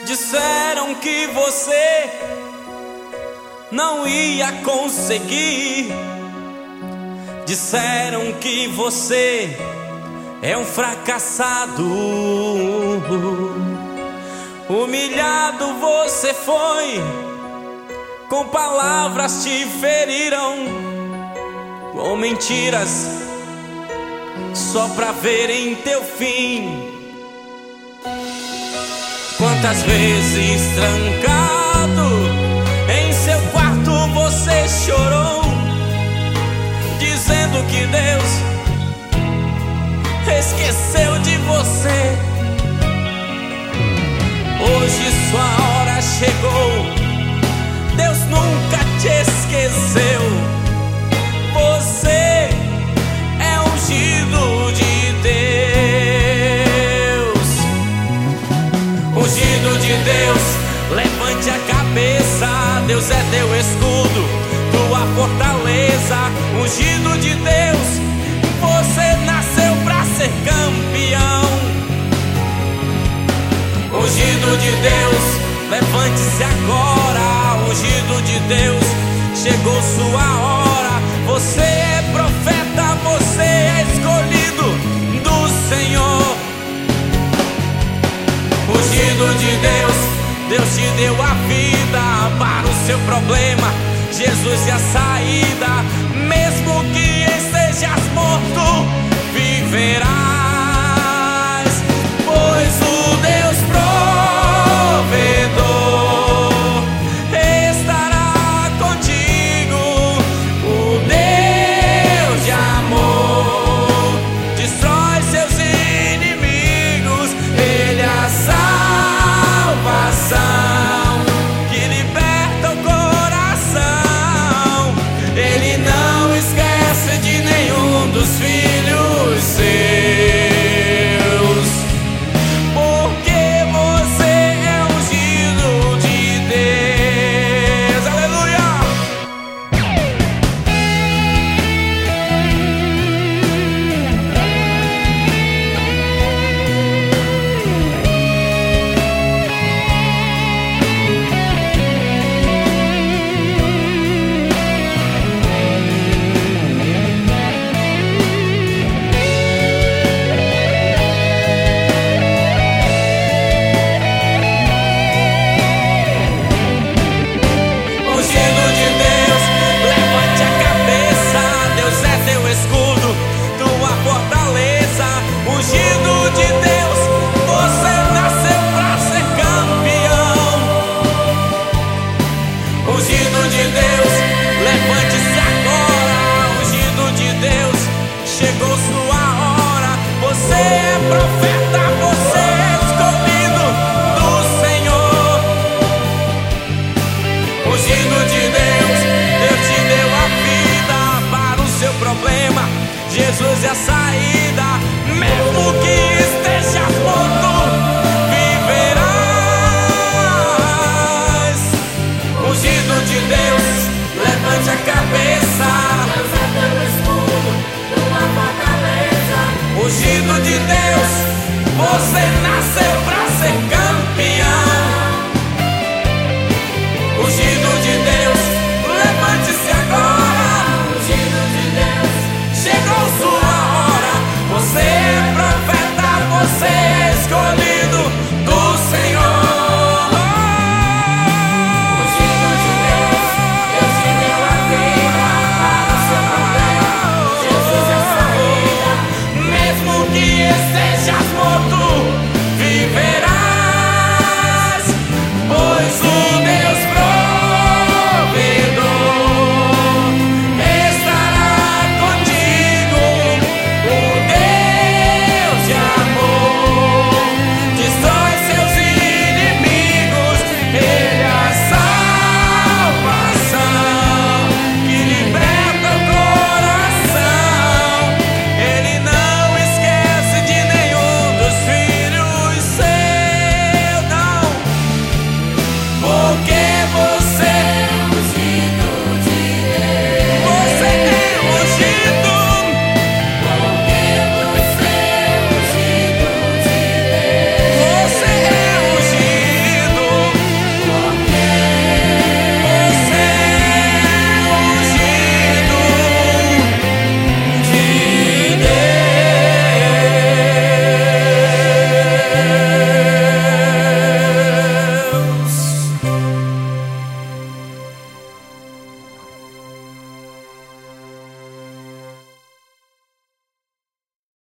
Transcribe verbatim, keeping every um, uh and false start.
Disseram que você não ia conseguir. Disseram que você é um fracassado. Humilhado você foi, com palavras te feriram, com mentiras só pra verem teu fim. Quantas vezes trancado em seu quarto você chorou, dizendo que Deus esqueceu de você. Hoje sua hora chegou, Deus nunca te esqueceu. Você é ungido de Deus. Ungido de Deus, levante a cabeça. Deus é teu escudo, tua fortaleza. Ungido de Deus, você nasceu pra ser campeão. Ungido de Deus, levante-se agora. Ungido de Deus, chegou sua hora. Você é profeta, você é escolhido do Senhor. Ungido de Deus, Deus te deu a vida para o seu problema. Jesus é a saída, mesmo que estejas morto, viverás. Pois o Deus provedor estará contigo. O Deus de amor destrói seus inimigos. Ele é a salvação que liberta o coração. Ele não esquece de nenhum dos filhos seus. Ungido de Deus, você nasceu pra ser campeão. Ungido de Deus, levante-se agora. Ungido de Deus, chegou sua hora. Você é profeta, você é escolhido do Senhor. Ungido de Deus, Deus te deu a vida para o seu problema. Jesus é a saída, mesmo que